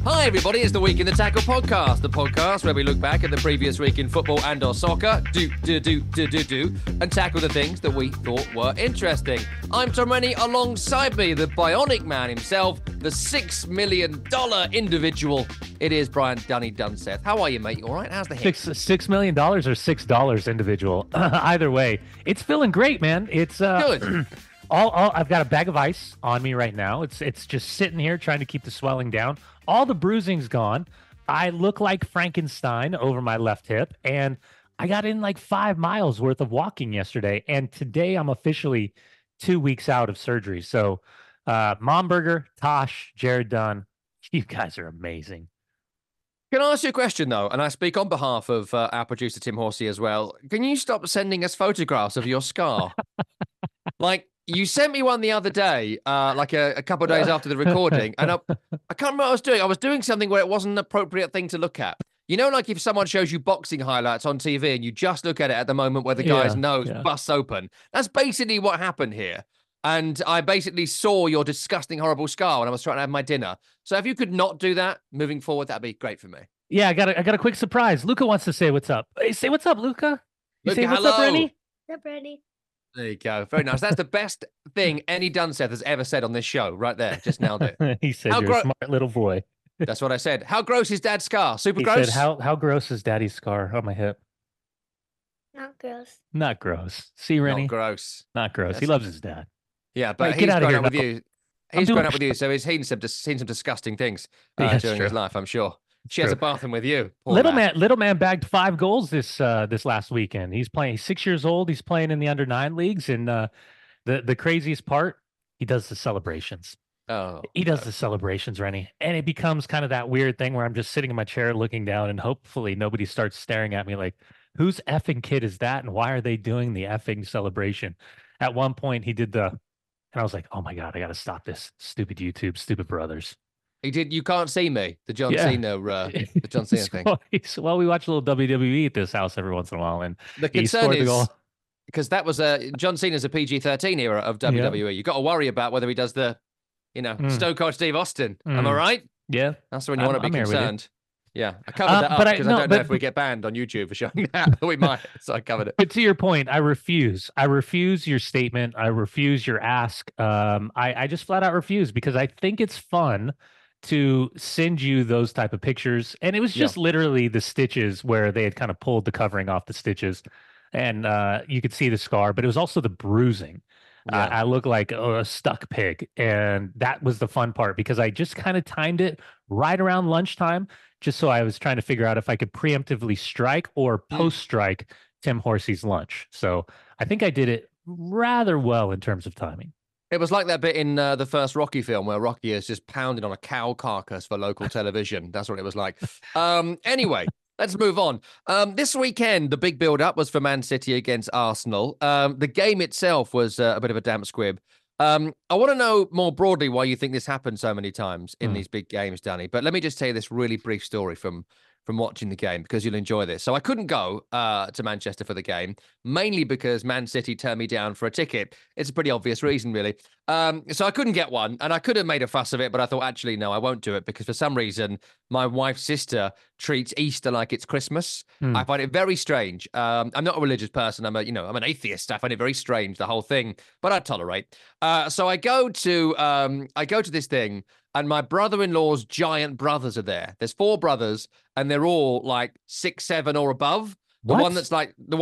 Hi, everybody. It's the Week in the Tackle podcast, the podcast where we look back at the previous week in football and/or soccer, and tackle the things that we thought were interesting. I'm Tom Rennie. Alongside me, the bionic man himself, the $6 million individual. It is Brian Dunny Dunseth. How are you, mate? You all right? How's the hip? $6 million or $6 individual? Either way, it's feeling great, man. It's Good. I've got a bag of ice on me right now. It's just sitting here trying to keep the swelling down. All the bruising's gone. I look like Frankenstein over my left hip, and I got in like 5 miles worth of walking yesterday. And today I'm officially 2 weeks out of surgery. So, Momberger, Tosh, Jared Dunn, you guys are amazing. Can I ask you a question, though? And I speak on behalf of our producer, Tim Horsey, as well. Can you stop sending us photographs of your scar? Like, you sent me one the other day, like a couple of days after the recording, and I can't remember what I was doing. I was doing something where it wasn't an appropriate thing to look at. You know, like if someone shows you boxing highlights on TV and you just look at it at the moment where the guy's nose busts open. That's basically what happened here. And I basically saw your disgusting, horrible scar when I was trying to have my dinner. So if you could not do that moving forward, that'd be great for me. Yeah, I got a quick surprise. Luca wants to say what's up. Hey, say what's up, Luca. You Luca, say what's up, Rennie? What's up, Rennie? There you go. Very nice. That's the best thing any Dunseth has ever said on this show, right there. Just nailed it. He said, "You're a smart little boy." That's what I said. How gross is Dad's scar? Super He gross? said, how gross is Daddy's scar on my hip? Not gross. Not gross. See, Rennie? Not gross. Not gross. He loves his dad. Yeah, but Right, he's get outta grown here, up with no. you. He's grown up with you, so he's seen some disgusting things Yeah, during true. his life, I'm sure. Shares True. a bathroom with you. Poor Little man bagged 5 goals this last weekend. He's 6 years old. He's playing in the under-9 leagues, and the craziest part, he does the celebrations. Oh, He does the celebrations, Rennie, and it becomes kind of that weird thing where I'm just sitting in my chair looking down, and hopefully nobody starts staring at me like, whose effing kid is that, and why are they doing the effing celebration? At one point, he did and I was like, oh my God, I got to stop this. Stupid YouTube, stupid brothers. he did. You Can't See Me, the John Yeah. Cena, the John Cena thing. Well, we watch a little WWE at this house every once in a while, and The he concern scored the is goal. because that was John Cena's a PG-13 era of WWE. You got to worry about whether he does the, Stone Cold Steve Austin. Am I right? Yeah, That's when you want to be I'm here with you. concerned. Yeah, I covered that up but because I don't know if we get banned on YouTube for showing that. We might, so I covered it. But to your point, I refuse. I refuse your statement. I refuse your ask. I just flat out refuse because I think it's fun to send you those type of pictures. And it was just literally the stitches where they had kind of pulled the covering off the stitches, and you could see the scar, but it was also the bruising. Yeah. I look like a stuck pig, and that was the fun part because I just kind of timed it right around lunchtime, just so I was trying to figure out if I could preemptively strike or post-strike Tim Horsey's lunch. So I think I did it rather well in terms of timing. It was like that bit in the first Rocky film where Rocky is just pounding on a cow carcass for local television. That's what it was like. Anyway, let's move on. This weekend, the big build-up was for Man City against Arsenal. The game itself was a bit of a damp squib. I want to know more broadly why you think this happened so many times in these big games, Danny. But let me just tell you this really brief story from watching the game because you'll enjoy this. So I couldn't go to Manchester for the game, mainly because Man City turned me down for a ticket. It's a pretty obvious reason, really. So I couldn't get one, and I could have made a fuss of it, but I thought, actually, no, I won't do it because for some reason, my wife's sister treats Easter like it's Christmas. I find it very strange. I'm not a religious person. I'm an atheist. I find it very strange, the whole thing, but I tolerate. So I go to this thing, and my brother-in-law's giant brothers are there. There's 4 brothers, and they're all like 6'7" or above. The one that's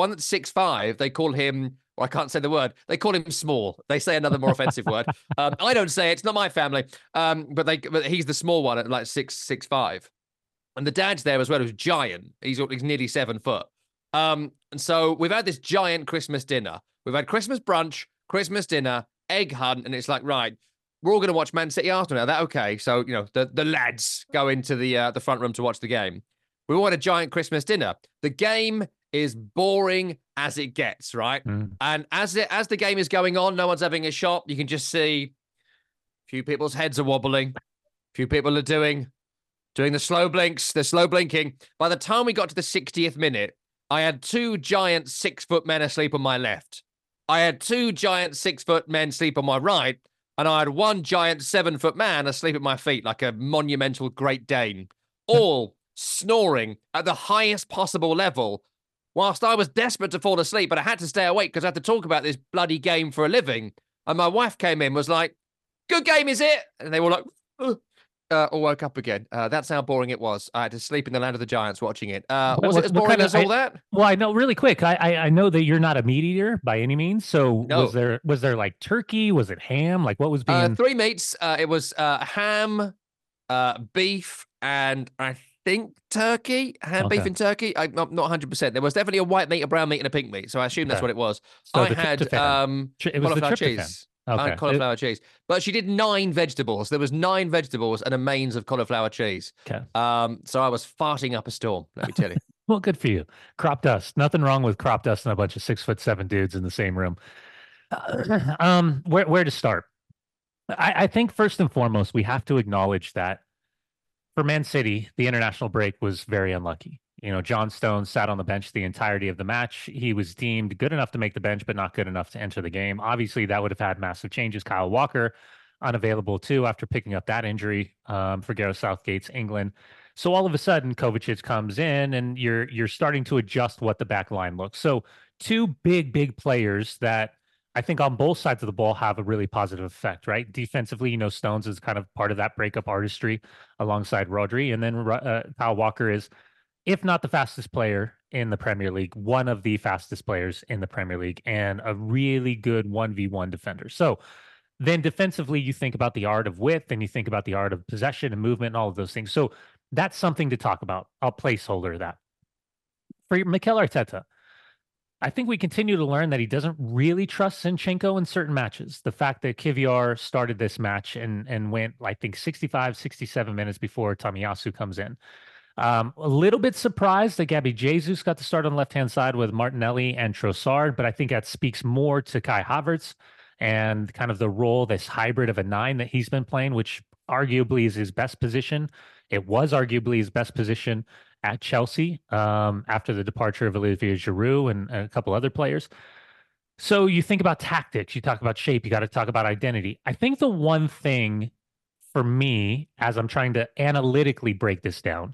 6'5", they call him. Well, I can't say the word. They call him small. They say another more offensive word. I don't say it. It's not my family. But he's the small one at like 6'5", and the dad's there as well, who's giant. He's nearly 7 foot. And so we've had this giant Christmas dinner. We've had Christmas brunch, Christmas dinner, egg hunt, and it's like, right, we're all going to watch Man City Arsenal now. That okay? So the lads go into the front room to watch the game. We all had a giant Christmas dinner. The game is boring as it gets, right? And as the game is going on, no one's having a shot. You can just see a few people's heads are wobbling. A few people are doing the slow blinks. They're slow blinking. By the time we got to the 60th minute, I had 2 giant 6-foot men asleep on my left. I had 2 giant 6-foot men sleep on my right. and I had one giant 7-foot man asleep at my feet like a monumental Great Dane, all snoring at the highest possible level, whilst I was desperate to fall asleep, but I had to stay awake because I had to talk about this bloody game for a living. And my wife came in, was like, "Good game, is it?" And they were like, all woke up again. That's how boring it was. I had to sleep in the land of the giants watching it. Was it as boring as all that? Well, I know really quick. I know that you're not a meat eater by any means. So No. was there like turkey? Was it ham? Like what was being 3 meats. It was ham, beef, and I think turkey. Ham, beef, Okay. and turkey. I'm not 100%. There was definitely a white meat, a brown meat, and a pink meat. So I assume that's Okay. what it was. So I the had tryptophan. It was the cauliflower tryptophan. cheese. Okay. And cauliflower cheese. But she did 9 vegetables. There was 9 vegetables and a mains of cauliflower cheese. Okay. So I was farting up a storm, let me tell you. Well, good for you. Crop dust. Nothing wrong with crop dust and a bunch of 6'7" dudes in the same room. Where to start? I think first and foremost, we have to acknowledge that for Man City, the international break was very unlucky. You know, John Stones sat on the bench the entirety of the match. He was deemed good enough to make the bench, but not good enough to enter the game. Obviously, that would have had massive changes. Kyle Walker, unavailable too after picking up that injury for Gareth Southgate's England. So all of a sudden, Kovacic comes in, and you're starting to adjust what the back line looks. So two big players that I think on both sides of the ball have a really positive effect, right? Defensively, you know, Stones is kind of part of that breakup artistry alongside Rodri, and then Kyle Walker is, if not the fastest player in the Premier League, one of the fastest players in the Premier League, and a really good 1v1 defender. So then defensively, you think about the art of width and you think about the art of possession and movement and all of those things. So that's something to talk about. I'll placeholder that. For Mikel Arteta, I think we continue to learn that he doesn't really trust Zinchenko in certain matches. The fact that Kivior started this match and went, I think, 65, 67 minutes before Tomiyasu comes in. A little bit surprised that Gabby Jesus got to start on the left-hand side with Martinelli and Trossard, but I think that speaks more to Kai Havertz and kind of the role, this hybrid of a 9 that he's been playing, which arguably is his best position. It was arguably his best position at Chelsea after the departure of Olivier Giroud and a couple other players. So you think about tactics, you talk about shape, you got to talk about identity. I think the one thing for me, as I'm trying to analytically break this down,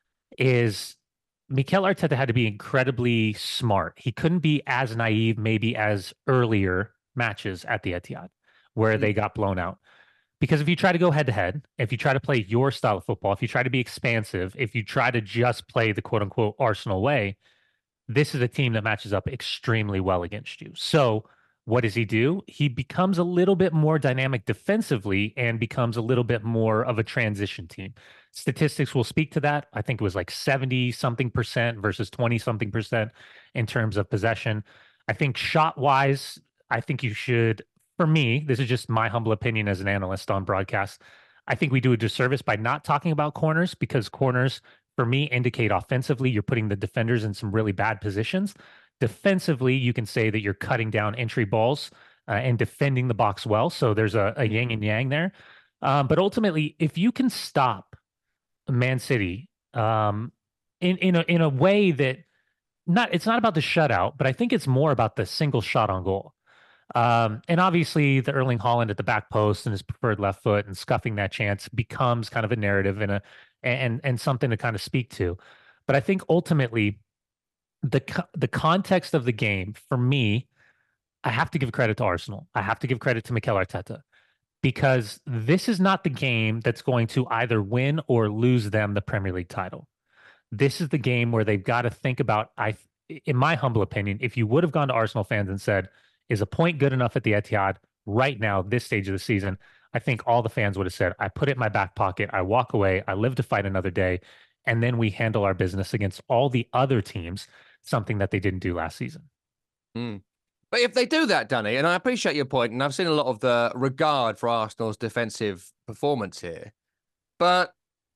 is Mikel Arteta had to be incredibly smart. He couldn't be as naive maybe as earlier matches at the Etihad where they got blown out. Because if you try to go head to head, if you try to play your style of football, if you try to be expansive, if you try to just play the quote unquote Arsenal way, this is a team that matches up extremely well against you. So what does he do? He becomes a little bit more dynamic defensively and becomes a little bit more of a transition team. Statistics will speak to that. I think it was like 70 something percent versus 20 something percent in terms of possession. I think shot wise, I think you should, for me, this is just my humble opinion as an analyst on broadcast. I think we do a disservice by not talking about corners, because corners, for me, indicate offensively you're putting the defenders in some really bad positions. Defensively, you can say that you're cutting down entry balls and defending the box well. So there's a yin and yang there. But ultimately, if you can stop Man City in a way that it's not about the shutout, but I think it's more about the single shot on goal. And obviously, the Erling Haaland at the back post and his preferred left foot and scuffing that chance becomes kind of a narrative and something to kind of speak to. But I think ultimately, the context of the game for me, I have to give credit to Arsenal. I have to give credit to Mikel Arteta, because this is not the game that's going to either win or lose them the Premier League title. This is the game where they've got to think about, in my humble opinion, if you would have gone to Arsenal fans and said, is a point good enough at the Etihad right now, this stage of the season? I think all the fans would have said, I put it in my back pocket, I walk away, I live to fight another day, and then we handle our business against all the other teams, something that they didn't do last season. But if they do that, Danny, and I appreciate your point, and I've seen a lot of the regard for Arsenal's defensive performance here, but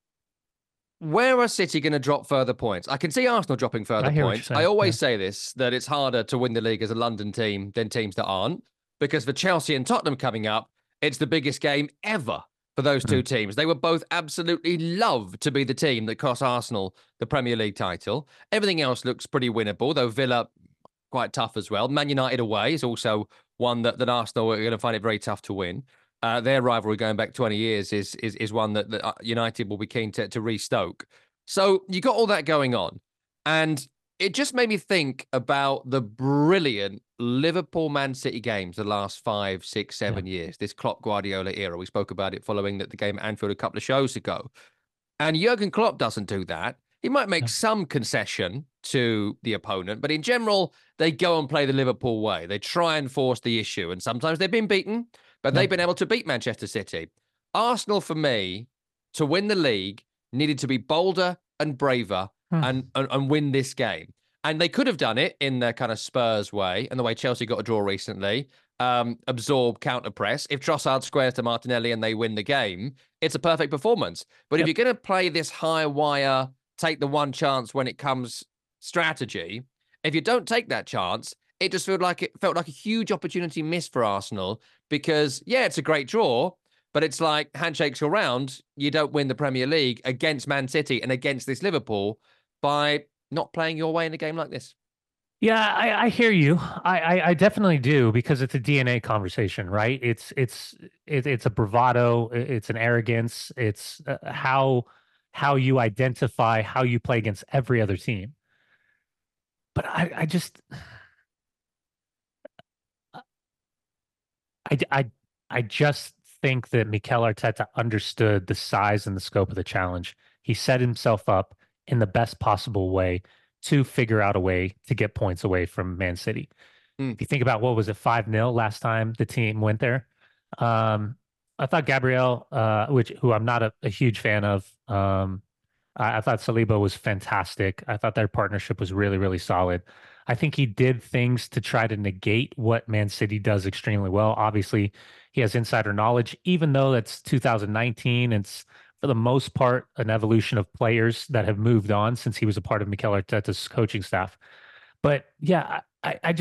where are City going to drop further points? I can see Arsenal dropping further points. I always say this, that it's harder to win the league as a London team than teams that aren't, because for Chelsea and Tottenham coming up, it's the biggest game ever for those two teams. They would both absolutely love to be the team that cost Arsenal the Premier League title. Everything else looks pretty winnable, though Villa quite tough as well. Man United away is also one that Arsenal are going to find it very tough to win. Their rivalry going back 20 years is one that United will be keen to restoke. So you got all that going on. And it just made me think about the brilliant Liverpool-Man City games the last 5, 6, 7 years, this Klopp-Guardiola era. We spoke about it following the game at Anfield a couple of shows ago. And Jurgen Klopp doesn't do that. He might make some concession to the opponent, but in general, they go and play the Liverpool way. They try and force the issue, and sometimes they've been beaten, but they've been able to beat Manchester City. Arsenal, for me, to win the league, needed to be bolder and braver and win this game. And they could have done it in the kind of Spurs way and the way Chelsea got a draw recently, absorb, counter press. If Trossard squares to Martinelli and they win the game, it's a perfect performance. But if you're going to play this high wire, take the one chance when it comes strategy, if you don't take that chance, it just felt like a huge opportunity missed for Arsenal because, yeah, it's a great draw, but it's like handshakes all round. You don't win the Premier League against Man City and against this Liverpool by not playing your way in a game like this. Yeah, I hear you. I definitely do because it's a DNA conversation, right? It's a bravado, it's an arrogance, it's how you identify how you play against every other team. But I just I just think that Mikel Arteta understood the size and the scope of the challenge. He set himself up in the best possible way to figure out a way to get points away from Man City. If you think about what was it, 5-0 last time the team went there. I thought Gabriel, who I'm not a huge fan of, I thought Saliba was fantastic. I thought their partnership was really, really solid. I think he did things to try to negate what Man City does extremely well. Obviously, he has insider knowledge, even though that's 2019. It's for the most part an evolution of players that have moved on since he was a part of Mikel Arteta's coaching staff. But yeah, I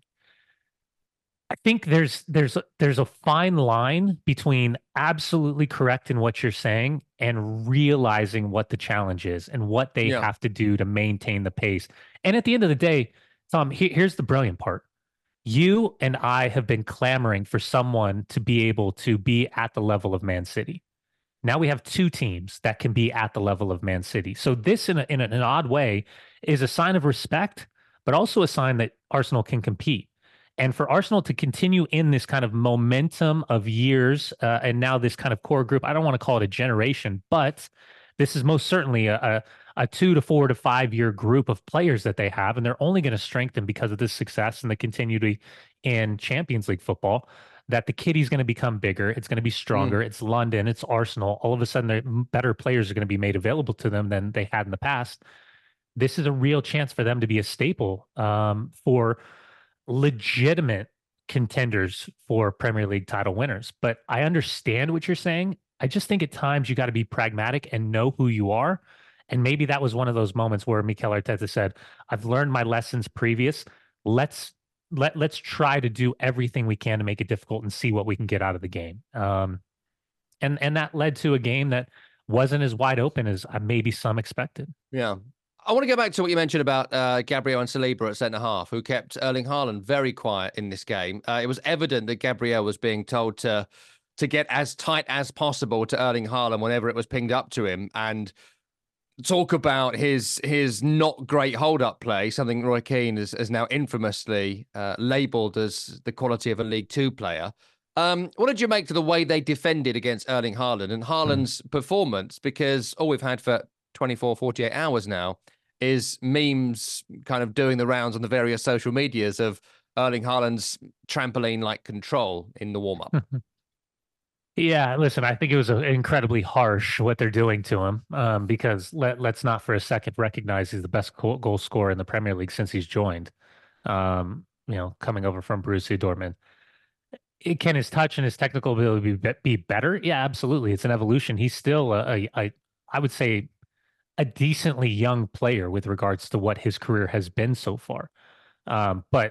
think there's a fine line between absolutely correct in what you're saying and realizing what the challenge is and what they have to do to maintain the pace. And at the end of the day, Tom, here's the brilliant part. You and I have been clamoring for someone to be able to be at the level of Man City. Now we have two teams that can be at the level of Man City. So this, in an odd way, is a sign of respect, but also a sign that Arsenal can compete. And for Arsenal to continue in this kind of momentum of years and now this kind of core group, I don't want to call it a generation, but this is most certainly a 2 to 4 to 5 year group of players that they have. And they're only going to strengthen because of this success and the continuity in Champions League football, that the kitty's going to become bigger. It's going to be stronger. It's London. It's Arsenal. All of a sudden, better players are going to be made available to them than they had in the past. This is a real chance for them to be a staple for legitimate contenders for Premier League title winners. But I understand what you're saying. I just think at times you got to be pragmatic and know who you are. And maybe that was one of those moments where Mikel Arteta said, I've learned my lessons previous. Let's try to do everything we can to make it difficult and see what we can get out of the game. And that led to a game that wasn't as wide open as maybe some expected. Yeah. I want to go back to what you mentioned about Gabriel and Saliba at centre-half, who kept Erling Haaland very quiet in this game. It was evident that Gabriel was being told to get as tight as possible to Erling Haaland whenever it was pinged up to him, and talk about his not great hold-up play, something Roy Keane has now infamously labelled as the quality of a League Two player. What did you make to the way they defended against Erling Haaland and Haaland's performance? Because all we've had for 24, 48 hours now is memes kind of doing the rounds on the various social medias of Erling Haaland's trampoline-like control in the warm-up. Yeah, listen, I think it was incredibly harsh what they're doing to him because let's not for a second recognize he's the best goal scorer in the Premier League since he's joined, coming over from Borussia Dortmund. Can his touch and his technical ability be better? Yeah, absolutely. It's an evolution. He's still I would say, a decently young player with regards to what his career has been so far. But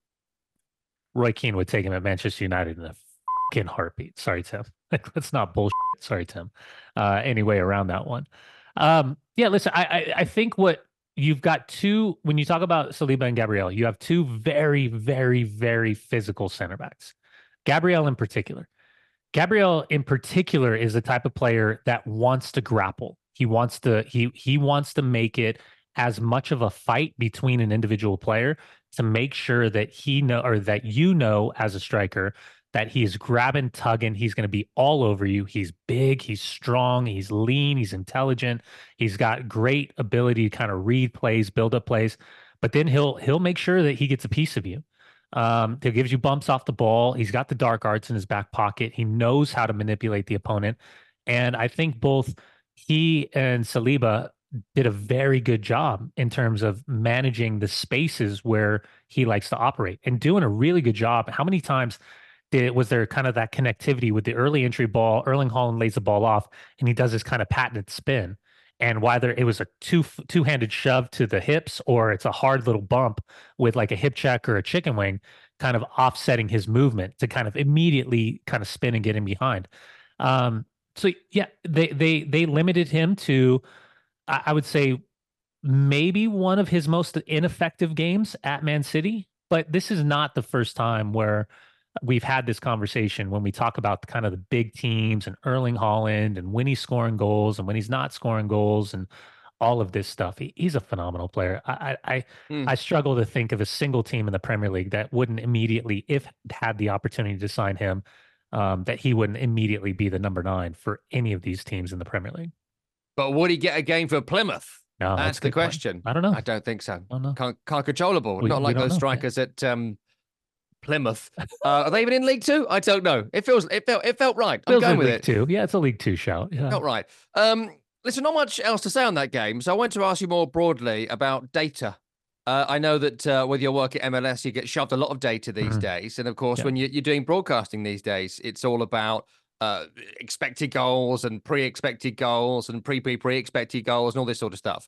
Roy Keane would take him at Manchester United in a fucking heartbeat. Sorry, Tim. Let's not bullshit. Sorry, Tim. Anyway, around that one. Yeah, listen, I think what you've got two, when you talk about Saliba and Gabriel, you have two very, very, very physical center backs. Gabriel in particular. Gabriel in particular is the type of player that wants to grapple. He wants to make it as much of a fight between an individual player to make sure that he know or that you know as a striker that he's grabbing, tugging, he's going to be all over you. He's big, he's strong, he's lean, he's intelligent, he's got great ability to kind of read plays, build up plays, but then he'll make sure that he gets a piece of you. He gives you bumps off the ball. He's got the dark arts in his back pocket. He knows how to manipulate the opponent. And I think both he and Saliba did a very good job in terms of managing the spaces where he likes to operate and doing a really good job. How many times was there kind of that connectivity with the early entry ball? Erling Haaland lays the ball off and he does this kind of patented spin. And whether it was a two-handed shove to the hips or it's a hard little bump with like a hip check or a chicken wing, kind of offsetting his movement to kind of immediately kind of spin and get in behind. So yeah, they limited him to, I would say, maybe one of his most ineffective games at Man City. But this is not the first time where we've had this conversation when we talk about the kind of the big teams and Erling Haaland and when he's scoring goals and when he's not scoring goals and all of this stuff. He's a phenomenal player. I struggle to think of a single team in the Premier League that wouldn't immediately, if had the opportunity to sign him, that he wouldn't immediately be the number 9 for any of these teams in the Premier League. But would he get a game for Plymouth? No, that's the question. I don't know. I don't think so. I don't know. Can't controllable. Not like those strikers at Plymouth. Are they even in League Two? I don't know. It felt right. I'm going with League it. Two. Yeah, it's a League Two shout. Yeah. Felt right. Listen, not much else to say on that game, so I want to ask you more broadly about data. I know that with your work at MLS, you get shoved a lot of data these days, and of course, when you're doing broadcasting these days, it's all about expected goals and pre-expected goals and pre-expected goals and all this sort of stuff.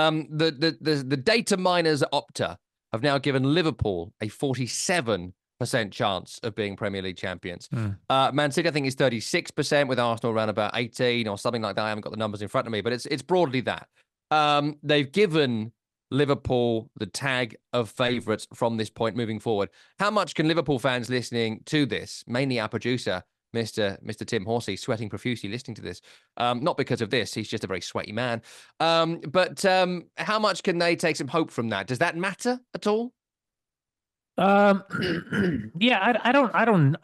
The data miners at Opta have now given Liverpool a 47% chance of being Premier League champions. Man City, I think, is 36%, with Arsenal around about 18 or something like that. I haven't got the numbers in front of me, but it's broadly that. They've given Liverpool the tag of favourites from this point moving forward. How much can Liverpool fans listening to this, mainly our producer, Mr. Tim Horsey, sweating profusely listening to this, not because of this, he's just a very sweaty man, but how much can they take some hope from that? Does that matter at all? Yeah, I don't.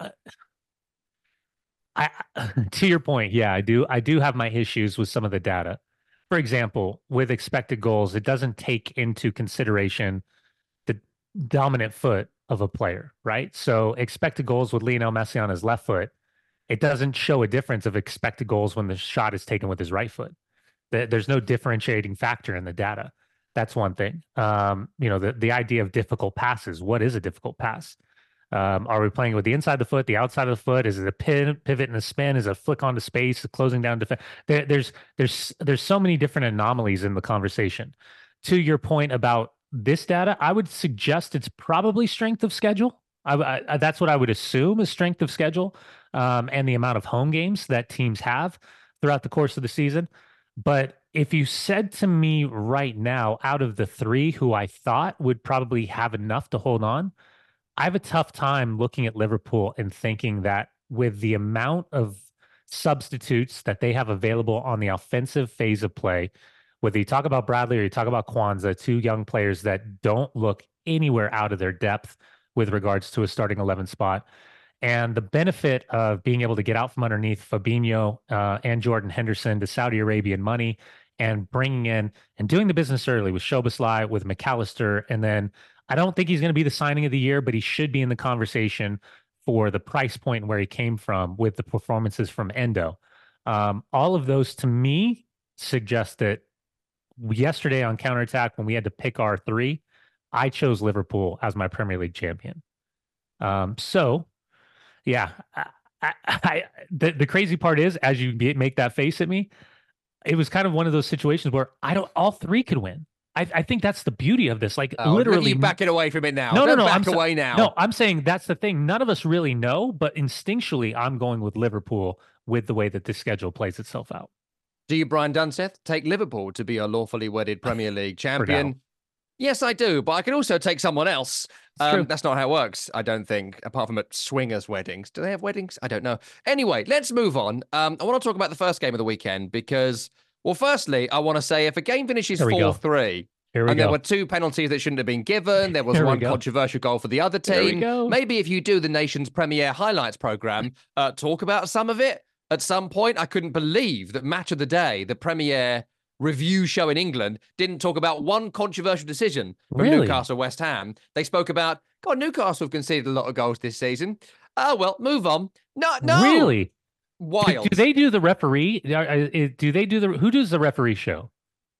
To your point, yeah, I do have my issues with some of the data. For example, with expected goals, it doesn't take into consideration the dominant foot of a player, right? So expected goals with Lionel Messi on his left foot, it doesn't show a difference of expected goals when the shot is taken with his right foot. There's no differentiating factor in the data. That's one thing. The idea of difficult passes. What is a difficult pass? Are we playing with the inside of the foot, the outside of the foot? Is it a pivot and a spin? Is it a flick onto space, closing down defense? There's so many different anomalies in the conversation. To your point about this data, I would suggest it's probably strength of schedule. That's what I would assume is strength of schedule, and the amount of home games that teams have throughout the course of the season. But if you said to me right now, out of the 3 who I thought would probably have enough to hold on, I have a tough time looking at Liverpool and thinking that with the amount of substitutes that they have available on the offensive phase of play, whether you talk about Bradley or you talk about Kwanzaa, 2 young players that don't look anywhere out of their depth with regards to a starting 11 spot, and the benefit of being able to get out from underneath Fabinho and Jordan Henderson to Saudi Arabian money and bringing in and doing the business early with Szoboszlai, with McAllister, and then I don't think he's going to be the signing of the year, but he should be in the conversation for the price point where he came from with the performances from Endo. All of those to me suggest that yesterday on Counterattack, when we had to pick our 3, I chose Liverpool as my Premier League champion. Yeah, the crazy part is, as you make that face at me, it was kind of one of those situations where all 3 could win. I think that's the beauty of this. Like, literally, you backing away from it now. No, back away now. No, I'm saying that's the thing. None of us really know, but instinctually, I'm going with Liverpool with the way that this schedule plays itself out. Do you, Brian Dunseth, take Liverpool to be a lawfully wedded Premier League champion? Yes, I do, but I can also take someone else. It's true. That's not how it works, I don't think, apart from at swingers' weddings. Do they have weddings? I don't know. Anyway, let's move on. I want to talk about the first game of the weekend because, well, firstly, I want to say if a game finishes Here we go. 4-3, Here we and there go. were 2 penalties that shouldn't have been given, there was Here we one go. controversial goal for the other Here we team. go. Maybe if you do the nation's premiere highlights program, talk about some of it. At some point, I couldn't believe that Match of the Day, the premiere review show in England, didn't talk about one controversial decision from Really? Newcastle West Ham. They spoke about, God, Newcastle have conceded a lot of goals this season. Oh, well, move on. No. Really? Wild. Do they do the referee? Do they do who does the referee show?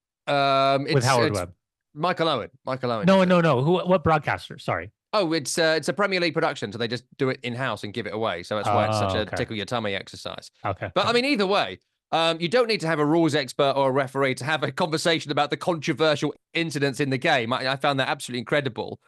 With Howard Webb. Michael Owen. No. What broadcaster? Sorry. Oh, it's a Premier League production, so they just do it in-house and give it away. So that's why it's such a tickle your tummy exercise. Okay. But I mean, either way, you don't need to have a rules expert or a referee to have a conversation about the controversial incidents in the game. I found that absolutely incredible.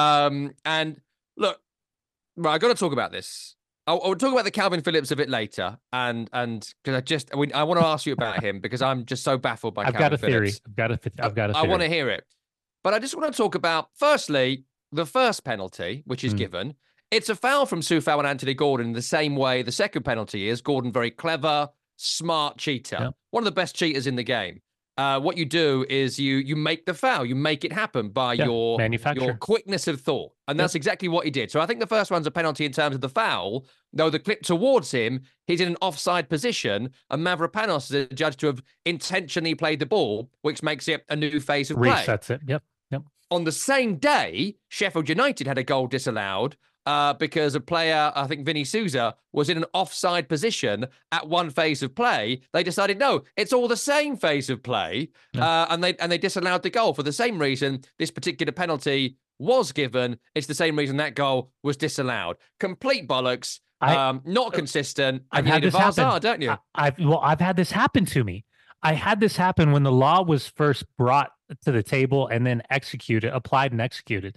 And look, right, I've got to talk about this. I'll talk about the Calvin Phillips a bit later, and because I want to ask you about him because I'm just so baffled by Calvin Phillips. I've got a theory. I want to hear it, but I just want to talk about firstly the first penalty, which is given. It's a foul from Soufal and Anthony Gordon the same way the second penalty is. Gordon, very clever, smart cheater, one of the best cheaters in the game. What you do is you make the foul, you make it happen by your quickness of thought. And that's exactly what he did. So I think the first one's a penalty in terms of the foul, though the clip towards him, he's in an offside position, and Mavropanos is adjudged to have intentionally played the ball, which makes it a new phase of play. Resets it. Yep. On the same day, Sheffield United had a goal disallowed because a player, I think Vinny Souza, was in an offside position at one phase of play. They decided, no, it's all the same phase of play, and they disallowed the goal for the same reason this particular penalty was given. It's the same reason that goal was disallowed. Complete bollocks. Not consistent. I've had this happen, don't you? I've had this happen to me. I had this happen when the law was first brought to the table and then applied and executed.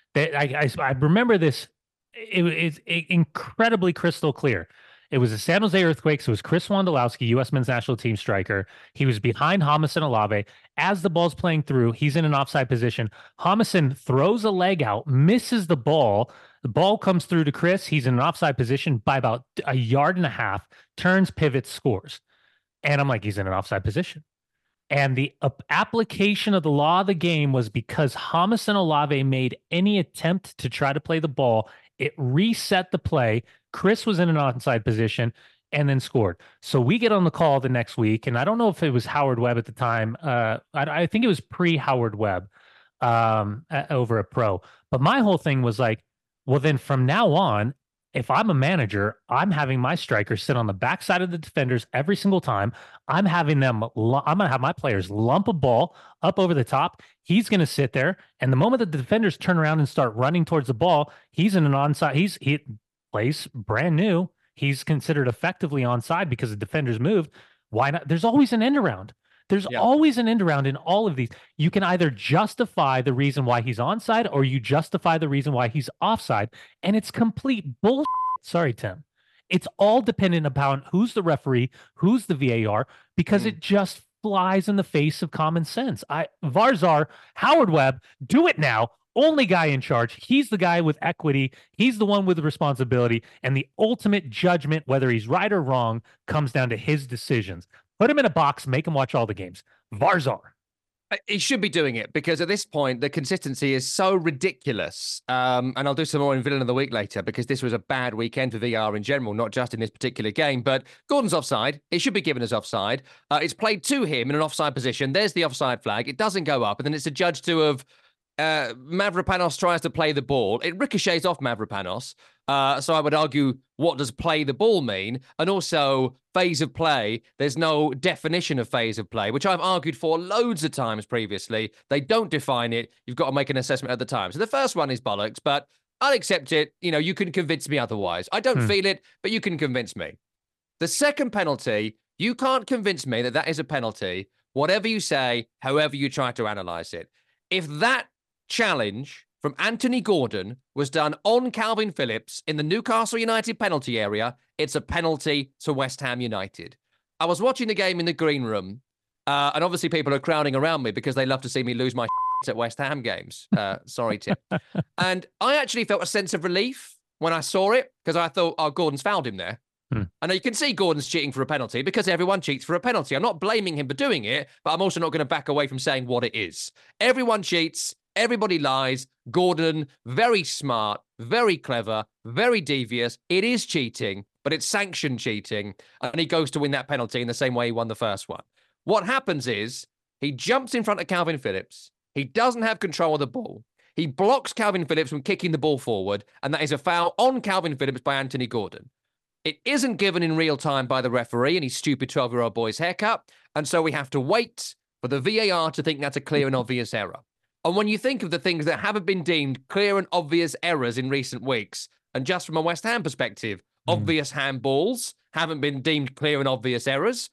I remember this. It's incredibly crystal clear. It was the San Jose Earthquakes. It was Chris Wondolowski, U.S. men's national team striker. He was behind Jamison Olave. As the ball's playing through, he's in an offside position. Jamison throws a leg out, misses the ball. The ball comes through to Chris. He's in an offside position by about a yard and a half, turns, pivots, scores. And I'm like, he's in an offside position. And the application of the law of the game was because Jamison Olave made any attempt to try to play the ball, it reset the play. Chris was in an onside position and then scored. So we get on the call the next week, and I don't know if it was Howard Webb at the time. I think it was pre-Howard Webb over at Pro. But my whole thing was like, well, then from now on, if I'm a manager, I'm having my strikers sit on the backside of the defenders every single time. I'm going to have my players lump a ball up over the top. He's going to sit there. And the moment that the defenders turn around and start running towards the ball, he's in an onside. He plays brand new. He's considered effectively onside because the defenders moved. Why not? There's always an end around. There's always an end around in all of these. You can either justify the reason why he's onside or you justify the reason why he's offside. And it's complete bullshit. Sorry, Tim. It's all dependent upon who's the referee, who's the VAR, because it just flies in the face of common sense. Varzar, Howard Webb, do it now. Only guy in charge. He's the guy with equity. He's the one with the responsibility. And the ultimate judgment, whether he's right or wrong, comes down to his decisions. Put him in a box, make him watch all the games. Varzar. He should be doing it because at this point, the consistency is so ridiculous. And I'll do some more in Villain of the Week later because this was a bad weekend for VR in general, not just in this particular game. But Gordon's offside. It should be given as offside. It's played to him in an offside position. There's the offside flag. It doesn't go up. And then it's adjudged to have Mavropanos tries to play the ball. It ricochets off Mavropanos. So I would argue, what does play the ball mean? And also phase of play. There's no definition of phase of play, which I've argued for loads of times previously. They don't define it. You've got to make an assessment at the time. So the first one is bollocks, but I'll accept it. You know, you can convince me otherwise. I don't feel it, but you can convince me. The second penalty, you can't convince me that that is a penalty, whatever you say, however you try to analyze it. If that challenge from Anthony Gordon was done on Calvin Phillips in the Newcastle United penalty area, it's a penalty to West Ham United. I was watching the game in the green room, and obviously people are crowding around me because they love to see me lose my at West Ham games. Sorry, Tim. And I actually felt a sense of relief when I saw it because I thought, oh, Gordon's fouled him there. I know you can see Gordon's cheating for a penalty because everyone cheats for a penalty. I'm not blaming him for doing it, but I'm also not going to back away from saying what it is. Everyone cheats. Everybody lies. Gordon, very smart, very clever, very devious. It is cheating, but it's sanctioned cheating. And he goes to win that penalty in the same way he won the first one. What happens is he jumps in front of Calvin Phillips. He doesn't have control of the ball. He blocks Calvin Phillips from kicking the ball forward, and that is a foul on Calvin Phillips by Anthony Gordon. It isn't given in real time by the referee and his stupid 12-year-old boy's haircut, and so we have to wait for the VAR to think that's a clear and obvious error. And when you think of the things that haven't been deemed clear and obvious errors in recent weeks, and just from a West Ham perspective, obvious handballs haven't been deemed clear and obvious errors.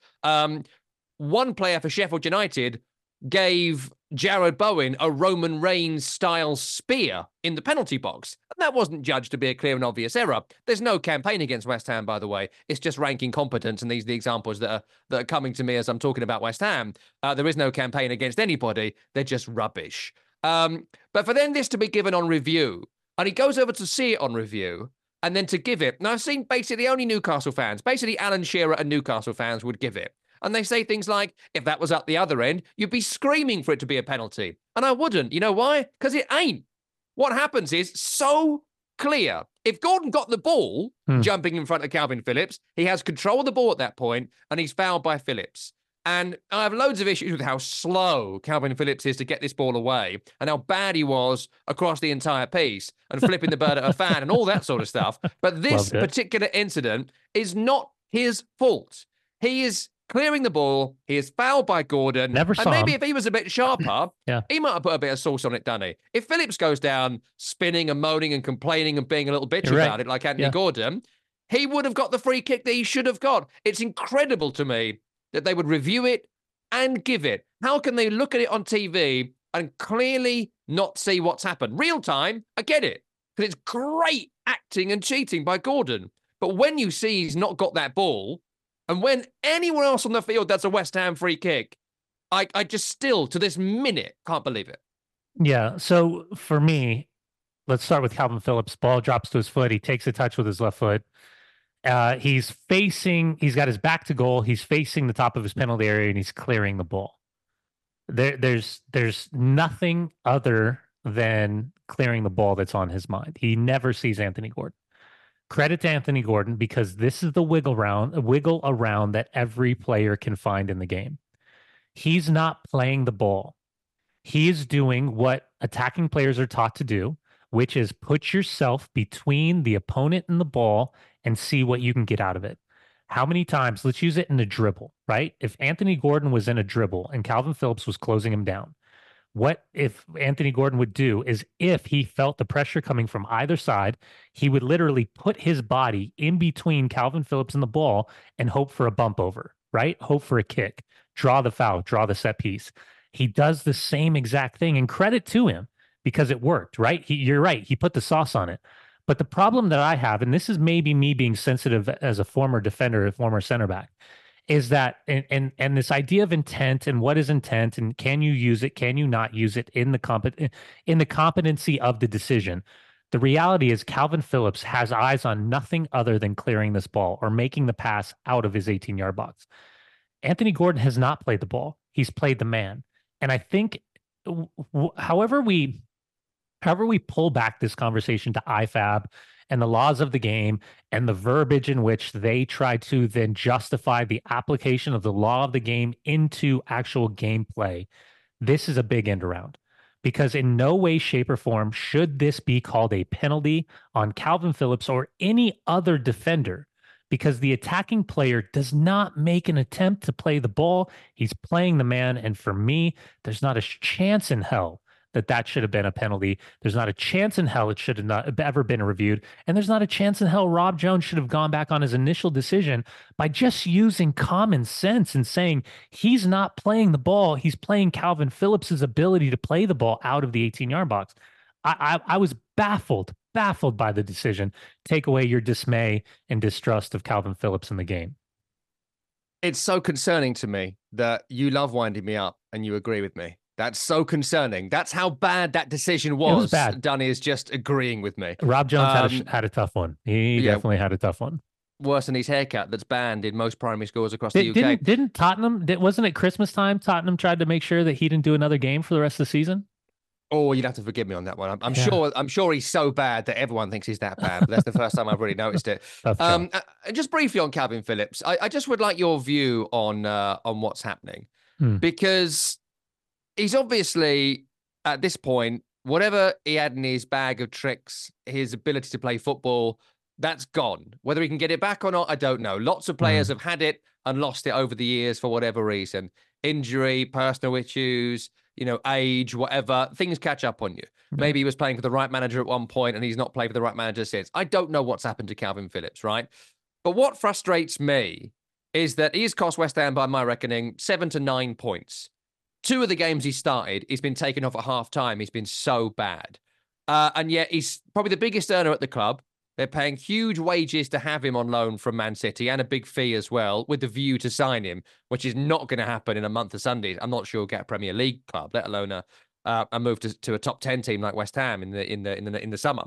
One player for Sheffield United gave Jared Bowen a Roman Reigns-style spear in the penalty box. And that wasn't judged to be a clear and obvious error. There's no campaign against West Ham, by the way. It's just ranking competence, and these are the examples that are coming to me as I'm talking about West Ham. There is no campaign against anybody. They're just rubbish. But for then this to be given on review, and he goes over to see it on review, and then to give it. Now, I've seen basically only Newcastle fans, basically Alan Shearer and Newcastle fans would give it. And they say things like, if that was at the other end, you'd be screaming for it to be a penalty. And I wouldn't. You know why? Because it ain't. What happens is so clear. If Gordon got the ball jumping in front of Calvin Phillips, he has control of the ball at that point, and he's fouled by Phillips. And I have loads of issues with how slow Calvin Phillips is to get this ball away and how bad he was across the entire piece and flipping the bird at a fan and all that sort of stuff. But this particular incident is not his fault. He is clearing the ball. He is fouled by Gordon. Never saw maybe him. if he was a bit sharper, he might have put a bit of sauce on it, done he? If Phillips goes down spinning and moaning and complaining and being a little bitch about it like Anthony Gordon, he would have got the free kick that he should have got. It's incredible to me that they would review it and give it. How can they look at it on TV and clearly not see what's happened? Real time, I get it, because it's great acting and cheating by Gordon. But when you see he's not got that ball, and when anyone else on the field does a West Ham free kick, I just still, to this minute, can't believe it. Yeah, so for me, let's start with Calvin Phillips. Ball drops to his foot. He takes a touch with his left foot. He's got his back to goal. He's facing the top of his penalty area, and he's clearing the ball. There's nothing other than clearing the ball that's on his mind. He never sees Anthony Gordon. Credit to Anthony Gordon, because this is the wiggle around that every player can find in the game. He's not playing the ball. He is doing what attacking players are taught to do, which is put yourself between the opponent and the ball and see what you can get out of it. How many times, let's use it in a dribble, right? If Anthony Gordon was in a dribble and Calvin Phillips was closing him down, what if Anthony Gordon would do is, if he felt the pressure coming from either side, he would literally put his body in between Calvin Phillips and the ball and hope for a bump over, right? Hope for a kick, draw the foul, draw the set piece. He does the same exact thing, and credit to him because it worked, right? You're right. He put the sauce on it. But the problem that I have, and this is maybe me being sensitive as a former defender, a former center back, is that and this idea of intent and what is intent and can you use it, can you not use it in the competency of the decision. The reality is Calvin Phillips has eyes on nothing other than clearing this ball or making the pass out of his 18-yard box. Anthony Gordon has not played the ball. He's played the man. And I think however we pull back this conversation to IFAB and the laws of the game and the verbiage in which they try to then justify the application of the law of the game into actual gameplay, this is a big end around. Because in no way, shape, or form should this be called a penalty on Calvin Phillips or any other defender, because the attacking player does not make an attempt to play the ball. He's playing the man. And for me, there's not a chance in hell that should have been a penalty. There's not a chance in hell it should have not ever been reviewed. And there's not a chance in hell Rob Jones should have gone back on his initial decision by just using common sense and saying he's not playing the ball. He's playing Calvin Phillips's ability to play the ball out of the 18-yard box. I was baffled by the decision. Take away your dismay and distrust of Calvin Phillips in the game. It's so concerning to me that you love winding me up and you agree with me. That's so concerning. That's how bad that decision It was was. bad. Dunny is just agreeing with me. Rob Jones Um, had a tough one. He yeah, definitely had a tough one. worse than his haircut that's banned in most primary schools across the UK. Didn't Tottenham? Wasn't it Christmas time? Tottenham tried to make sure that he didn't do another game for the rest of the season. Oh, you'd have to forgive me on that one. I'm Yeah. sure. I'm sure he's so bad that everyone thinks he's that bad. But that's the first time I've really noticed it. Tough job. Just briefly on Calvin Phillips, I just would like your view on what's happening, Hmm. because he's obviously at this point, whatever he had in his bag of tricks, his ability to play football, that's gone. Whether he can get it back or not, I don't know. Lots of players have had it and lost it over the years for whatever reason. Injury, personal issues, age, whatever. Things catch up on you. Maybe he was playing for the right manager at one point and he's not played for the right manager since. I don't know what's happened to Calvin Phillips, right? But what frustrates me is that he's cost West Ham, by my reckoning, 7 to 9 points. 2 of the games he started, he's been taken off at half time. He's been so bad. And yet he's probably the biggest earner at the club. They're paying huge wages to have him on loan from Man City and a big fee as well, with the view to sign him, which is not going to happen in a month of Sundays. I'm not sure he'll get a Premier League club, let alone a move to a top 10 team like West Ham in the summer.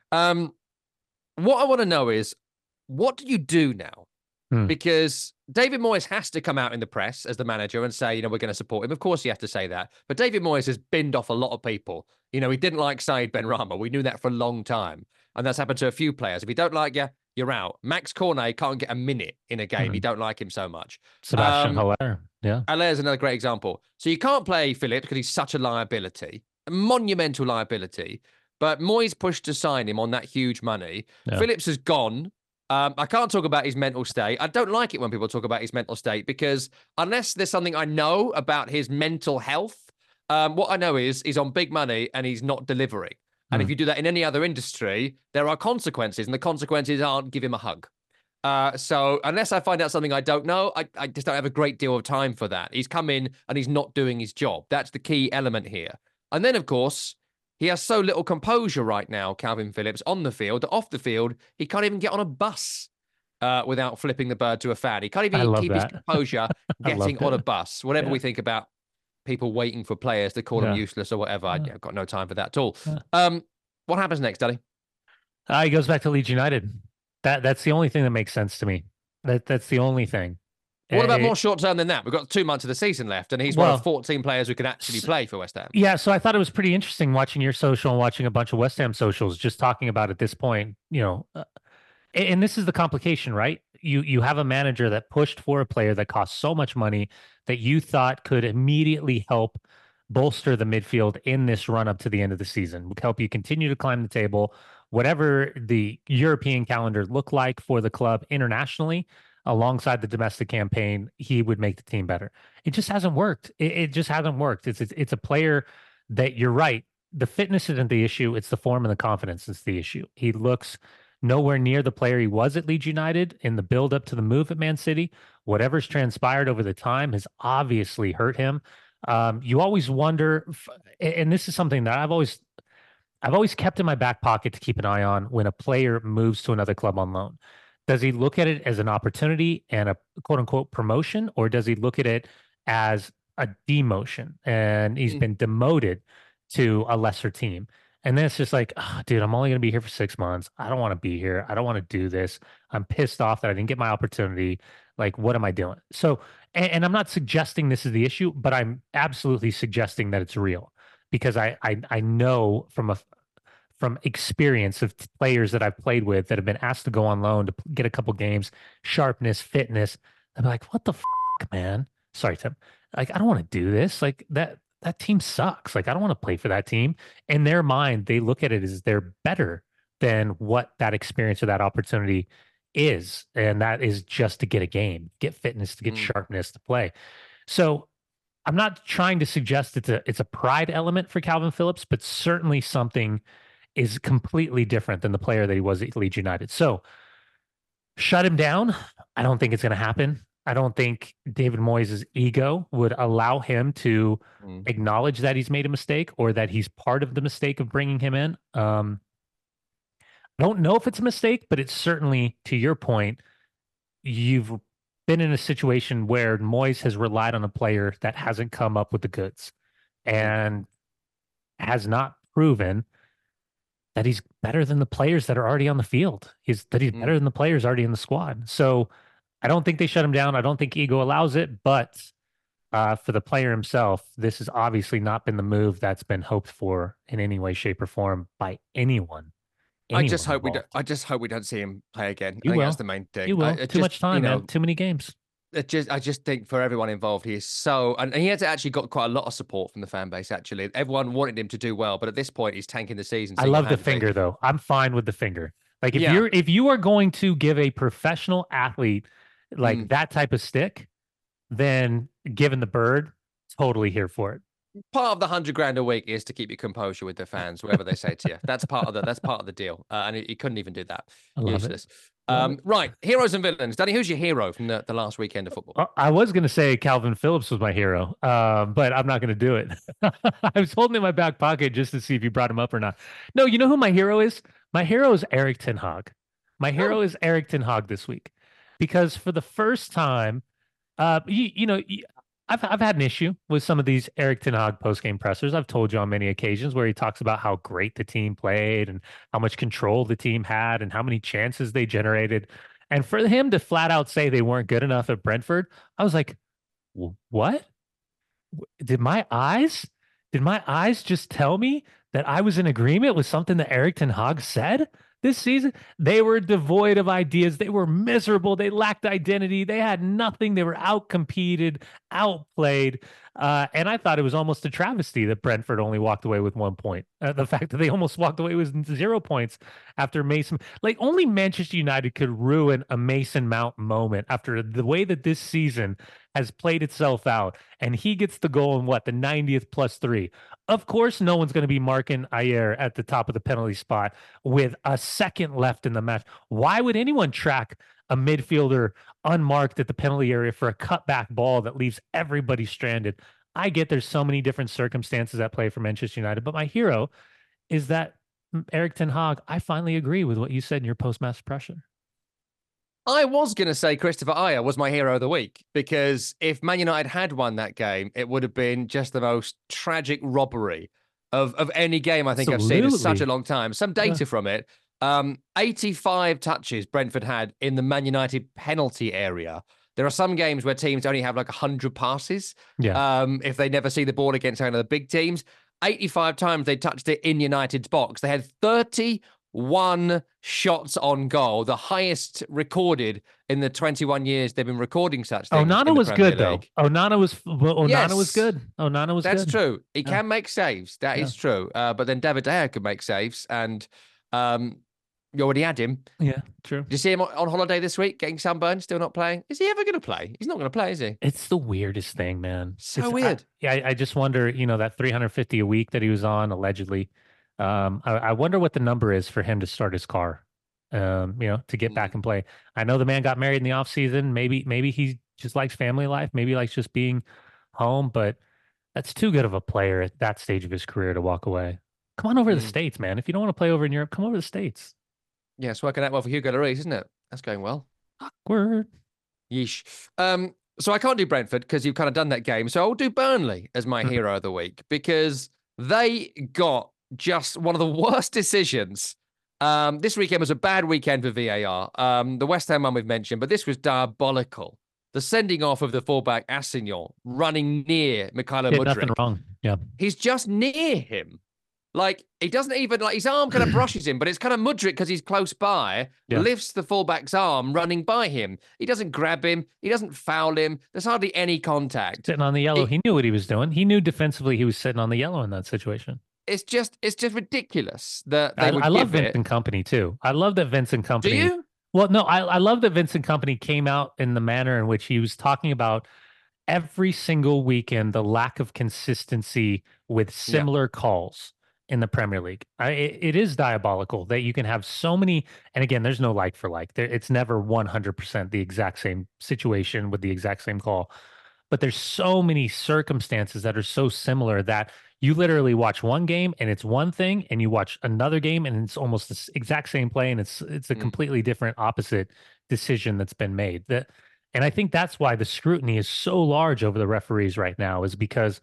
What I want to know is, what do you do now? Because David Moyes has to come out in the press as the manager and say, we're going to support him. Of course, he has to say that. But David Moyes has binned off a lot of people. He didn't like Said Benrahma. We knew that for a long time. And that's happened to a few players. If he don't like you, you're out. Max Cornet can't get a minute in a game. You don't like him so much. Sebastian Haller. Yeah. Haller's another great example. So you can't play Phillips because he's such a liability, a monumental liability. But Moyes pushed to sign him on that huge money. Yeah. Phillips has gone. I can't talk about his mental state. I don't like it when people talk about his mental state, because unless there's something I know about his mental health, what I know is he's on big money and he's not delivering. And if you do that in any other industry, there are consequences, and the consequences aren't give him a hug. So unless I find out something I don't know, I just don't have a great deal of time for that. He's come in and he's not doing his job. That's the key element here. And then, of course, he has so little composure right now, Calvin Phillips, on the field, that off the field, he can't even get on a bus without flipping the bird to a fan. He can't even keep his composure getting on a bus. Whatever we think about people waiting for players to call them useless or whatever, I've got no time for that at all. What happens next, Daddy? He goes back to Leeds United. That's the only thing that makes sense to me. That's the only thing. What about more short term than that? We've got 2 months of the season left, and he's one of 14 players who can actually play for West Ham. Yeah, so I thought it was pretty interesting watching your social and watching a bunch of West Ham socials, just talking about at this point, and this is the complication, right? You have a manager that pushed for a player that cost so much money that you thought could immediately help bolster the midfield in this run up to the end of the season, would help you continue to climb the table, whatever the European calendar looked like for the club internationally. Alongside the domestic campaign, he would make the team better. It just hasn't worked. It just hasn't worked. It's a player that, you're right, the fitness isn't the issue. It's the form and the confidence that's the issue. He looks nowhere near the player he was at Leeds United in the build up to the move at Man City. Whatever's transpired over the time has obviously hurt him. You always wonder, and this is something that I've always kept in my back pocket to keep an eye on when a player moves to another club on loan. Does he look at it as an opportunity and a quote unquote promotion, or does he look at it as a demotion and he's been demoted to a lesser team? And then it's just like, oh, dude, I'm only going to be here for 6 months. I don't want to be here. I don't want to do this. I'm pissed off that I didn't get my opportunity. Like, what am I doing? So, and I'm not suggesting this is the issue, but I'm absolutely suggesting that it's real, because I know from experience of players that I've played with that have been asked to go on loan to get a couple games, sharpness, fitness. I'm like, what the man? Sorry, Tim. Like, I don't want to do this. Like, that team sucks. Like, I don't want to play for that team. In their mind, they look at it as they're better than what that experience or that opportunity is. And that is just to get a game, get fitness, to get sharpness to play. So I'm not trying to suggest it's a pride element for Calvin Phillips, but certainly something is completely different than the player that he was at Leeds United. So shut him down. I don't think it's going to happen. I don't think David Moyes' ego would allow him to acknowledge that he's made a mistake or that he's part of the mistake of bringing him in. I don't know if it's a mistake, but it's certainly, to your point, you've been in a situation where Moyes has relied on a player that hasn't come up with the goods. and has not proven that he's better than the players that are already on the field. He's better than the players already in the squad. So I don't think they shut him down. I don't think ego allows it, but for the player himself, this has obviously not been the move that's been hoped for in any way, shape, or form by anyone. I just hope we involved. don't. I just hope we don't see him play again. You I think will. that's the main thing. You will. Too much time, man. Too many games. I just think for everyone involved, he is so, and he has actually got quite a lot of support from the fan base. Actually, everyone wanted him to do well, but at this point, he's tanking the season. I love the finger, though. I'm fine with the finger. Like if you are going to give a professional athlete like that type of stick, then given the bird, totally here for it. Part of the $100,000 a week is to keep your composure with the fans, whatever they say to you. That's part of the deal. And he couldn't even do that. I love Useless. It. Right, heroes and villains. Danny, who's your hero from the last weekend of football? I was going to say Calvin Phillips was my hero, but I'm not going to do it. I was holding it in my back pocket just to see if you brought him up or not. No, you know who my hero is? My hero is Erik ten Hag. My hero is Erik ten Hag this week, because for the first time, I've had an issue with some of these Erik ten Hag post-game pressers. I've told you on many occasions where he talks about how great the team played and how much control the team had and how many chances they generated. And for him to flat out say they weren't good enough at Brentford, I was like, what? Did my eyes just tell me that I was in agreement with something that Erik ten Hag said? This season, they were devoid of ideas. They were miserable. They lacked identity. They had nothing. They were outcompeted, outplayed. And I thought it was almost a travesty that Brentford only walked away with 1 point. The fact that they almost walked away with 0 points after Mason. Like, only Manchester United could ruin a Mason Mount moment after the way that this season has played itself out. And he gets the goal in the 90th +3. Of course, no one's going to be marking Ayer at the top of the penalty spot with a second left in the match. Why would anyone track a midfielder unmarked at the penalty area for a cutback ball that leaves everybody stranded? I get there's so many different circumstances at play for Manchester United, but my hero is that Erik ten Hag. I finally agree with what you said in your post-match pressure. I was going to say Christopher Ayer was my hero of the week, because if Man United had won that game, it would have been just the most tragic robbery of any game I think I've seen in such a long time. Some data from it. 85 touches Brentford had in the Man United penalty area. There are some games where teams only have like 100 passes. If they never see the ball against one of the big teams. 85 times they touched it in United's box. They had 31 shots on goal, the highest recorded in the 21 years they've been recording such things. Onana was good, though. Onana was good. Onana was That's good. true. He can make saves. That is true. But then David De Gea could make saves, and you already had him. Yeah, true. Did you see him on holiday this week, getting sunburned, still not playing? Is he ever going to play? He's not going to play, is he? It's the weirdest thing, man. So weird. I just wonder, that 350 a week that he was on, allegedly. I wonder what the number is for him to start his car, to get back and play. I know the man got married in the off season. Maybe he just likes family life. Maybe he likes just being home, but that's too good of a player at that stage of his career to walk away. Come on over to the States, man. If you don't want to play over in Europe, come over to the States. Yeah, it's working out well for Hugo Lloris, isn't it? That's going well. Awkward. Yeesh. So I can't do Brentford because you've kind of done that game. So I'll do Burnley as my hero of the week, because they got just one of the worst decisions. This weekend was a bad weekend for VAR. The West Ham one we've mentioned, but this was diabolical. The sending off of the fullback Assignon running near Mykhailo Mudryk. Nothing wrong. Yeah. He's just near him. Like, he doesn't even, his arm kind of brushes him, but it's kind of Mudryk because he's close by, lifts the fullback's arm running by him. He doesn't grab him. He doesn't foul him. There's hardly any contact. Sitting on the yellow. He knew what he was doing. He knew defensively he was sitting on the yellow in that situation. It's just ridiculous that they I love Vincent Kompany too. I love that Vincent Kompany. Do you? Well, no, I love that Vincent Kompany came out in the manner in which he was talking about every single weekend, the lack of consistency with similar calls in the Premier League. It is diabolical that you can have so many, and again, there's no like for like. It's never 100% the exact same situation with the exact same call, but there's so many circumstances that are so similar that you literally watch one game and it's one thing, and you watch another game and it's almost the exact same play, and it's a completely different opposite decision that's been made. And I think that's why the scrutiny is so large over the referees right now, is because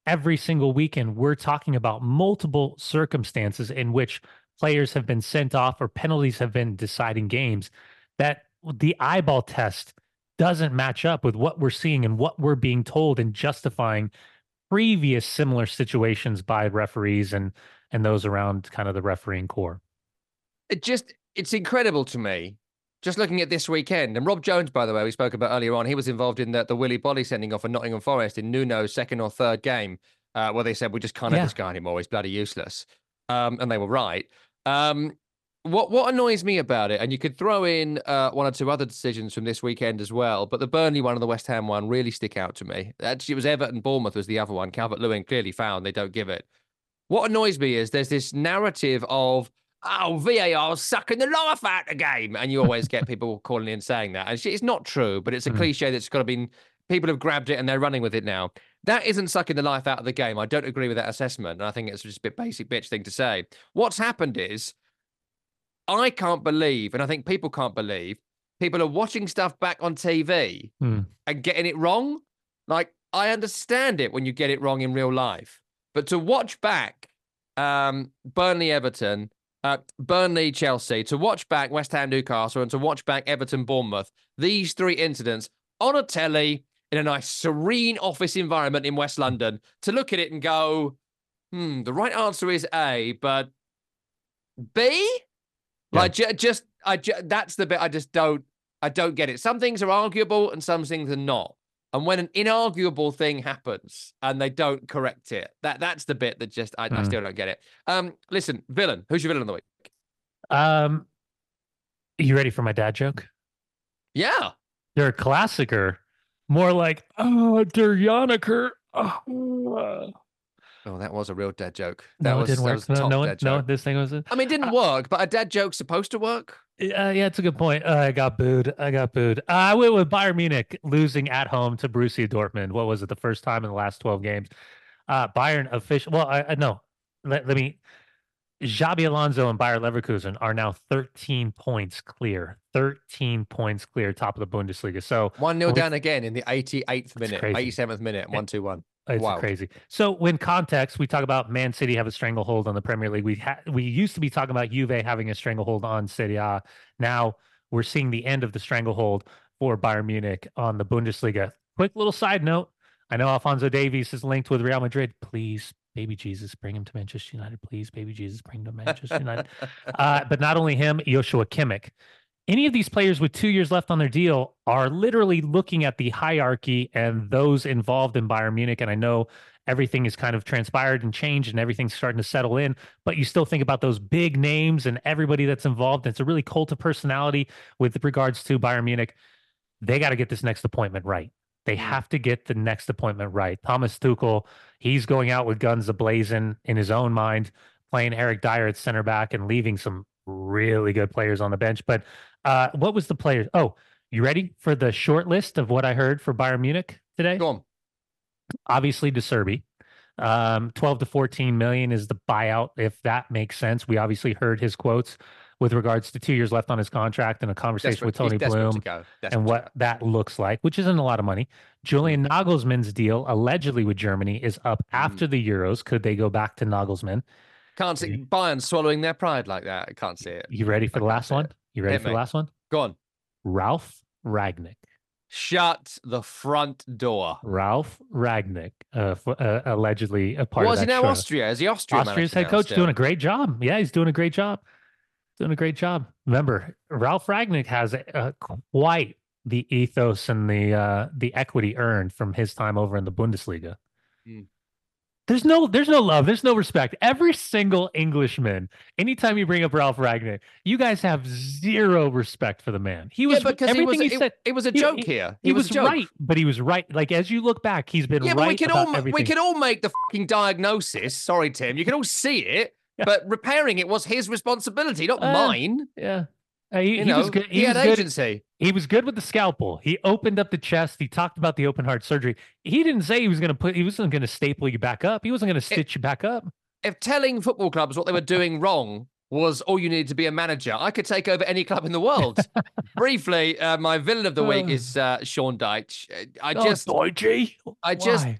every single weekend, we're talking about multiple circumstances in which players have been sent off or penalties have been deciding games, that the eyeball test doesn't match up with what we're seeing and what we're being told and justifying previous similar situations by referees and those around kind of the refereeing core. It's incredible to me. Just looking at this weekend, and Rob Jones, by the way, we spoke about earlier on, he was involved in the Willy Bolly sending off of Nottingham Forest in Nuno's second or third game, where they said, we just can't have this guy anymore. He's bloody useless. And they were right. What annoys me about it, and you could throw in one or two other decisions from this weekend as well, but the Burnley one and the West Ham one really stick out to me. Actually, it was Everton Bournemouth was the other one. Calvert-Lewin clearly found they don't give it. What annoys me is there's this narrative of, oh, VAR sucking the life out of the game. And you always get people calling in saying that. And it's not true, but it's a cliche that's got to be, people have grabbed it and they're running with it now. That isn't sucking the life out of the game. I don't agree with that assessment. And I think it's just a bit basic bitch thing to say. What's happened is, I can't believe, and I think people can't believe, people are watching stuff back on TV and getting it wrong. Like, I understand it when you get it wrong in real life. But to watch back Burnley Everton, Burnley Chelsea, to watch back West Ham Newcastle, and to watch back Everton Bournemouth, these three incidents on a telly in a nice serene office environment in West London, to look at it and go, the right answer is A, but B? Yeah. Like, that's the bit I don't get it. Some things are arguable and some things are not. And when an inarguable thing happens and they don't correct it, that's the bit that just I still don't get it. Listen, villain. Who's your villain of the week? Are you ready for my dad joke? Yeah. They're a classicer. More like, der Janiker. Oh, that was a real dad joke. It didn't work. No, this thing was. I mean, it didn't work, but a dad joke's supposed to work. Yeah, it's a good point. I got booed. I went with Bayern Munich losing at home to Borussia Dortmund. What was it? The first time in the last 12 games. Bayern official. Well, I know. Let me. Xabi Alonso and Bayer Leverkusen are now 13 points clear. 13 points clear, top of the Bundesliga. So 1-0 down again in the 88th minute, 87th minute, 1-2-1. It's crazy. So when context, we talk about Man City have a stranglehold on the Premier League. We used to be talking about Juve having a stranglehold on Serie A. Now we're seeing the end of the stranglehold for Bayern Munich on the Bundesliga. Quick little side note. I know Alphonso Davies is linked with Real Madrid. Please, baby Jesus, bring him to Manchester United. Please, baby Jesus, bring him to Manchester United. But not only him, Joshua Kimmich. Any of these players with 2 years left on their deal are literally looking at the hierarchy and those involved in Bayern Munich. And I know everything is kind of transpired and changed and everything's starting to settle in, but you still think about those big names and everybody that's involved. It's a really cult of personality with regards to Bayern Munich. They got to get this next appointment right. They have to get the next appointment right. Thomas Tuchel, he's going out with guns ablazing in his own mind, playing Eric Dyer at center back and leaving some really good players on the bench. But what was the players? Oh, you ready for the short list of what I heard for Bayern Munich today? Go on. Obviously, De Zerbi. 12 to 14 million is the buyout, if that makes sense. We obviously heard his quotes with regards to 2 years left on his contract and a conversation with Tony Bloom and what that looks like, which isn't a lot of money. Julian Nagelsmann's deal, allegedly with Germany, is up after the Euros. Could they go back to Nagelsmann? Can't see Bayern swallowing their pride like that. I can't see it. You ready for the last one? You ready for the last one? Go on. Ralf Rangnick. Shut the front door. Ralf Rangnick, allegedly a part of that. Was he now Austria? Is he Austria's head coach doing a great job. Yeah, he's doing a great job. Doing a great job. Remember, Ralf Rangnick has quite the ethos and the equity earned from his time over in the Bundesliga. There's no love. There's no respect. Every single Englishman, anytime you bring up Ralf Rangnick, you guys have zero respect for the man. He was everything he said. It was a joke here. He was right, but he was right. Like, as you look back, he's been right about everything. We can all make the fucking diagnosis. Sorry, Tim. You can all see it. But repairing it was his responsibility, not mine. Yeah. He was good. He had agency. He was good with the scalpel. He opened up the chest. He talked about the open heart surgery. He didn't say he wasn't going to staple you back up. He wasn't going to stitch you back up. If telling football clubs what they were doing wrong was all you needed to be a manager, I could take over any club in the world. Briefly, my villain of the week is Sean Dyche. Dyche? Why?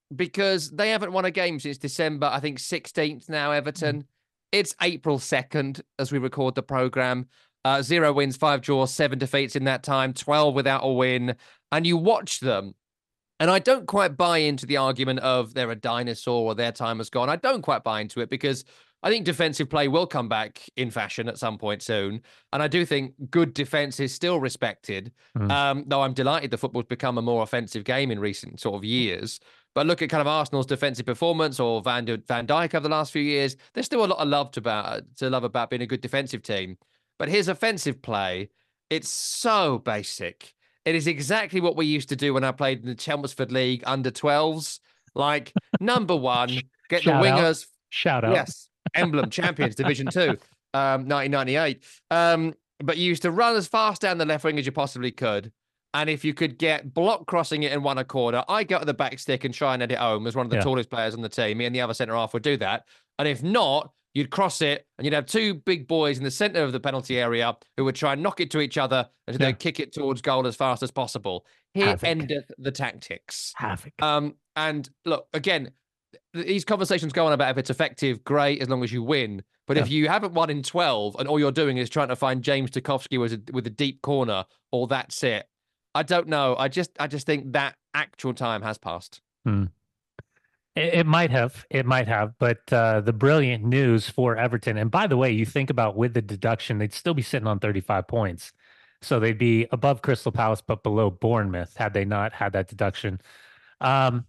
because they haven't won a game since December, I think 16th now, Everton. It's April 2nd as we record the program. 0 wins, 5 draws, 7 defeats in that time, 12 without a win. And you watch them. And I don't quite buy into the argument of they're a dinosaur or their time has gone. I don't quite buy into it because I think defensive play will come back in fashion at some point soon. And I do think good defense is still respected, though I'm delighted the football's become a more offensive game in recent sort of years. But look at kind of Arsenal's defensive performance or Van Dijk over the last few years. There's still a lot of love to love about being a good defensive team. But his offensive play, it's so basic. It is exactly what we used to do when I played in the Chelmsford League under 12s. Like, number one, get the wingers. Shout out. Yes. Emblem Champions Division 2, 1998. But you used to run as fast down the left wing as you possibly could. And if you could get block crossing it and won a corner, I go to the back stick and try and head it home as one of the tallest players on the team. Me and the other centre half would do that. And if not, you'd cross it and you'd have two big boys in the centre of the penalty area who would try and knock it to each other and then kick it towards goal as fast as possible. Here endeth the tactics. Havoc. And look, again, these conversations go on about if it's effective, great, as long as you win. But if you haven't won in 12 and all you're doing is trying to find James Tarkowski with a deep corner, or that's it, I don't know. I just think that actual time has passed. It might have. But the brilliant news for Everton, and by the way, you think about with the deduction, they'd still be sitting on 35 points. So they'd be above Crystal Palace, but below Bournemouth had they not had that deduction. Yeah,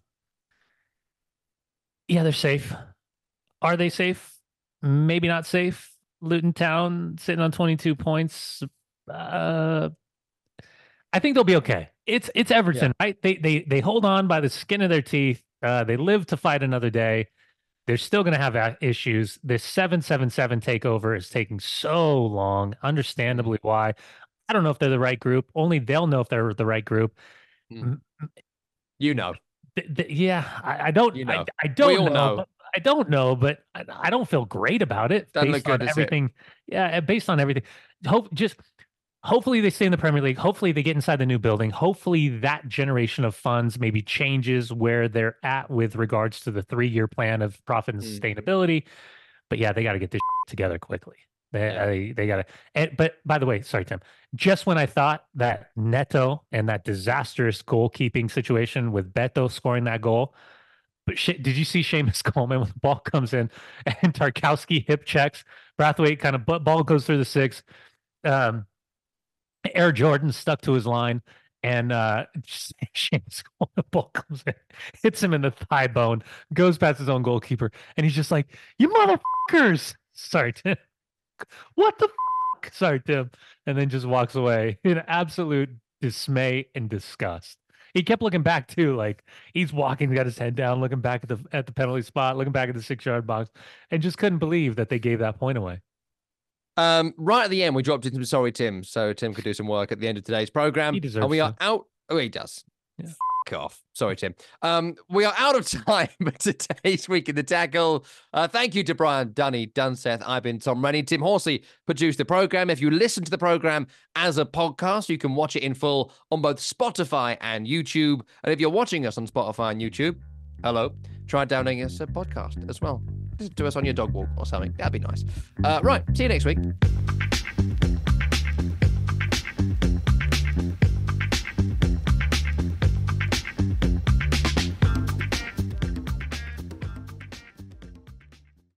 they're safe. Are they safe? Maybe not safe. Luton Town sitting on 22 points. I think they'll be okay. It's Everton, right? They hold on by the skin of their teeth. They live to fight another day. They're still going to have issues. This 777 takeover is taking so long. Understandably why. I don't know if they're the right group. Only they'll know if they're the right group. You know. I don't. You know. I don't know. I don't know, but I don't feel great about it. Doesn't look good, everything. Yeah, based on everything. Hopefully they stay in the Premier League. Hopefully they get inside the new building. Hopefully that generation of funds maybe changes where they're at with regards to the 3-year plan of profit and sustainability. But yeah, they got to get this together quickly. They got to. But by the way, sorry, Tim. Just when I thought that Neto and that disastrous goalkeeping situation with Beto scoring that goal, but did you see Seamus Coleman when the ball comes in and Tarkowski hip checks, Brathwaite kind of ball goes through the 6. Air Jordan stuck to his line, and Seamus Coleman ball comes in, hits him in the thigh bone, goes past his own goalkeeper, and he's just like, "You motherfuckers!" Sorry, Tim. What the fuck? Sorry, Tim. And then just walks away in absolute dismay and disgust. He kept looking back too, like he's walking, got his head down, looking back at the penalty spot, looking back at the 6-yard box, and just couldn't believe that they gave that point away. Right at the end, we dropped into Sorry Tim, so Tim could do some work at the end of today's program. He deserves and we are to. out. Oh, he does. Yeah. F off. Sorry, Tim. We are out of time for today's Week in the Tackle. Thank you to Brian, Dunny, Dunseth. I've been Tom Rennie. Tim Horsey produced the program. If you listen to the program as a podcast, you can watch it in full on both Spotify and YouTube. And if you're watching us on Spotify and YouTube, hello, try downloading us a podcast as well. Listen to us on your dog walk or something. That'd be nice. Right. See you next week.